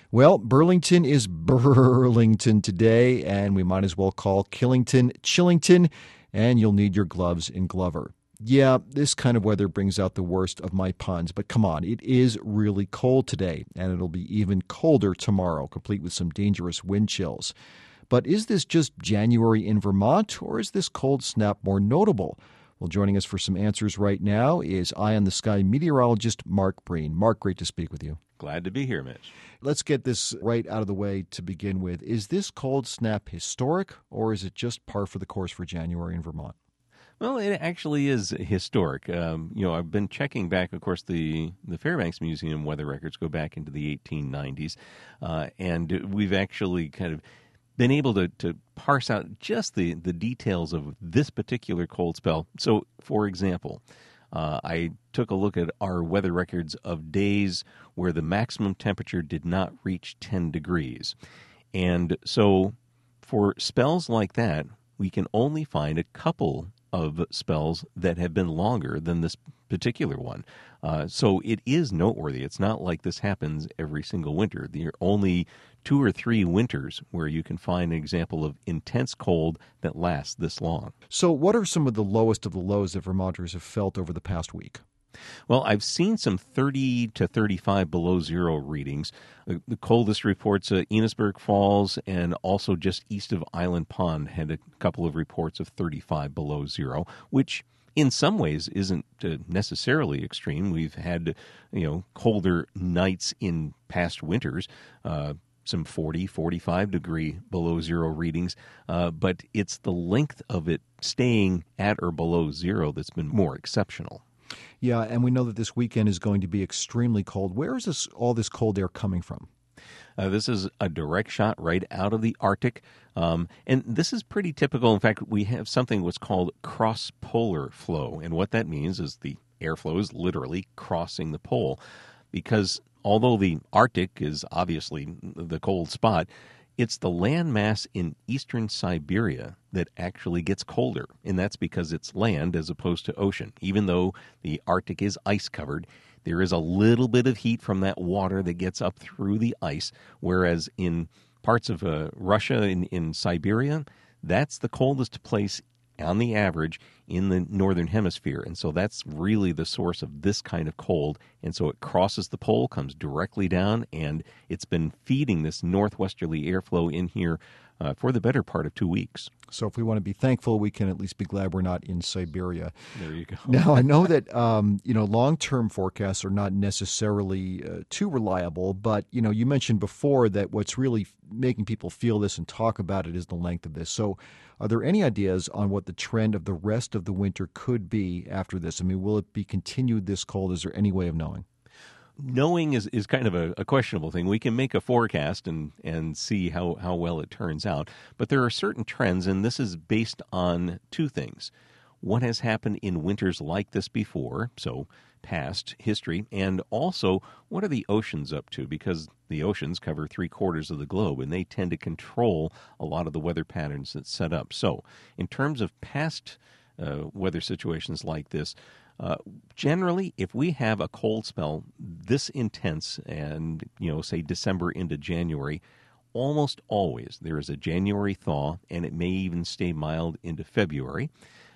Well, Burlington is Burlington today, and we might as well call Killington Chillington, and you'll need your gloves in Glover. Yeah, this kind of weather brings out the worst of my puns, but come on, it is really cold today, and it'll be even colder tomorrow, complete with some dangerous wind chills. But is this just January in Vermont, or is this cold snap more notable? Well, joining us for some answers right now is Eye on the Sky meteorologist Mark Breen. Mark, great to speak with you. Glad to be here, Mitch. Let's get this right out of the way to begin with. Is this cold snap historic, or is it just par for the course for January in Vermont? Well, it actually is historic. I've been checking back. Of course, the Fairbanks Museum weather records go back into the 1890s, and we've actually kind of been able to parse out just the details of this particular cold spell. So, for example, I took a look at our weather records of days where the maximum temperature did not reach 10 degrees. And so for spells like that, we can only find a couple of spells that have been longer than this particular one. So it is noteworthy. It's not like this happens every single winter. There are only 2 or 3 winters where you can find an example of intense cold that lasts this long. So what are some of the lowest of the lows that Vermonters have felt over the past week? Well, I've seen some 30 to 35 below zero readings. The coldest reports, Enosburg Falls and also just east of Island Pond had a couple of reports of 35 below zero, which in some ways isn't necessarily extreme. We've had, colder nights in past winters, some 40, 45 degree below zero readings, but it's the length of it staying at or below zero that's been more exceptional. Yeah, and we know that this weekend is going to be extremely cold. Where is all this cold air coming from? This is a direct shot right out of the Arctic, and this is pretty typical. In fact, we have something what's called cross-polar flow, and what that means is the airflow is literally crossing the pole, because although the Arctic is obviously the cold spot, it's the land mass in eastern Siberia that actually gets colder, and that's because it's land as opposed to ocean. Even though the Arctic is ice-covered, there is a little bit of heat from that water that gets up through the ice, whereas in parts of Russia, in Siberia, that's the coldest place on the average in the northern hemisphere. And so that's really the source of this kind of cold. And so it crosses the pole, comes directly down, and it's been feeding this northwesterly airflow in here for the better part of 2 weeks. So if we want to be thankful, we can at least be glad we're not in Siberia. There you go. Now, I know that long-term forecasts are not necessarily too reliable, but you mentioned before that what's really making people feel this and talk about it is the length of this. So are there any ideas on what the trend of the rest of the winter could be after this? I mean, will it be continued this cold? Is there any way of knowing? Knowing is kind of a questionable thing. We can make a forecast and see how well it turns out. But there are certain trends, and this is based on 2 things. What has happened in winters like this before, so past history, and also what are the oceans up to? Because the oceans cover 3/4 of the globe, and they tend to control a lot of the weather patterns that's set up. So in terms of past weather situations like this, generally, if we have a cold spell this intense and, say December into January, almost always there is a January thaw, and it may even stay mild into February,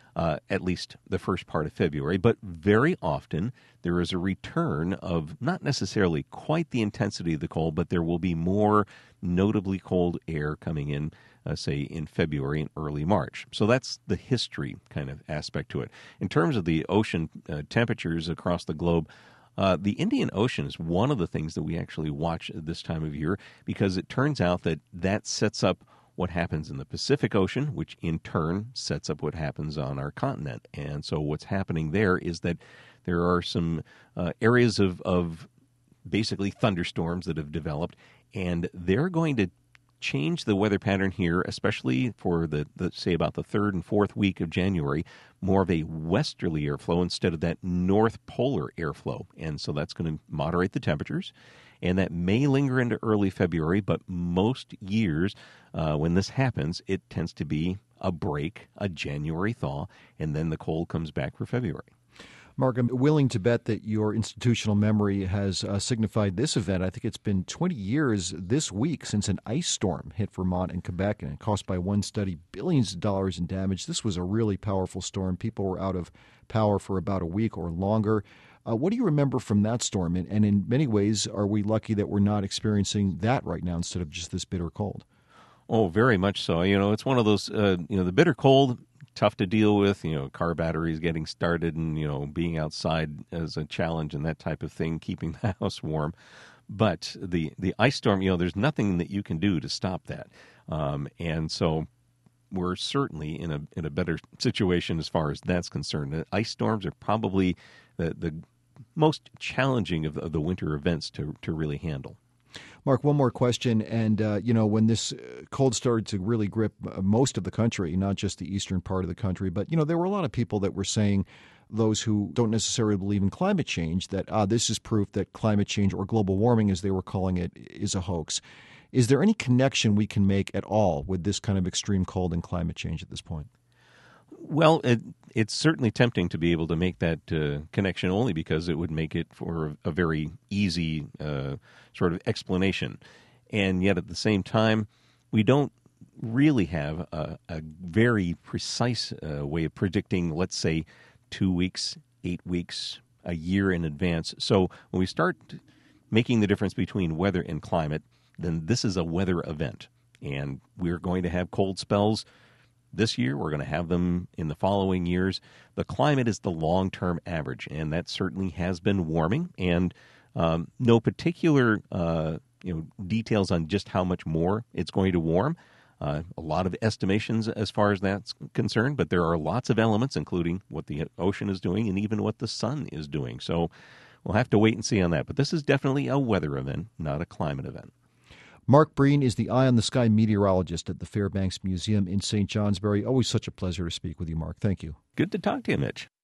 at least the first part of February. But very often there is a return of not necessarily quite the intensity of the cold, but there will be more notably cold air coming in, say, in February and early March. So that's the history kind of aspect to it. In terms of the ocean temperatures across the globe, the Indian Ocean is one of the things that we actually watch at this time of year, because it turns out that sets up what happens in the Pacific Ocean, which in turn sets up what happens on our continent. And so what's happening there is that there are some areas of basically thunderstorms that have developed, and they're going to change the weather pattern here, especially for the say about the 3rd and 4th week of January, more of a westerly airflow instead of that north polar airflow. And so that's going to moderate the temperatures, and that may linger into early February, but most years when this happens, it tends to be a break, a January thaw, and then the cold comes back for February. Mark, I'm willing to bet that your institutional memory has signified this event. I think it's been 20 years this week since an ice storm hit Vermont and Quebec, and it cost, by one study, billions of dollars in damage. This was a really powerful storm. People were out of power for about a week or longer. What do you remember from that storm? And in many ways, are we lucky that we're not experiencing that right now instead of just this bitter cold? Oh, very much so. It's one of those, the bitter cold, tough to deal with, car batteries getting started and, being outside as a challenge and that type of thing, keeping the house warm. But the ice storm, there's nothing that you can do to stop that. And so we're certainly in a better situation as far as that's concerned. The ice storms are probably the most challenging of the winter events to really handle. Mark, one more question. And, when this cold started to really grip most of the country, not just the eastern part of the country, but, there were a lot of people that were saying, those who don't necessarily believe in climate change, that this is proof that climate change, or global warming as they were calling it, is a hoax. Is there any connection we can make at all with this kind of extreme cold and climate change at this point? Well, it's certainly tempting to be able to make that connection, only because it would make it for a very easy sort of explanation. And yet at the same time, we don't really have a very precise way of predicting, let's say, 2 weeks, 8 weeks, a year in advance. So when we start making the difference between weather and climate, then this is a weather event. And we're going to have cold spells this year. We're going to have them in the following years. The climate is the long-term average, and that certainly has been warming. And no particular details on just how much more it's going to warm. A lot of estimations as far as that's concerned, but there are lots of elements, including what the ocean is doing and even what the sun is doing. So we'll have to wait and see on that. But this is definitely a weather event, not a climate event. Mark Breen is the Eye on the Sky meteorologist at the Fairbanks Museum in St. Johnsbury. Always such a pleasure to speak with you, Mark. Thank you. Good to talk to you, Mitch.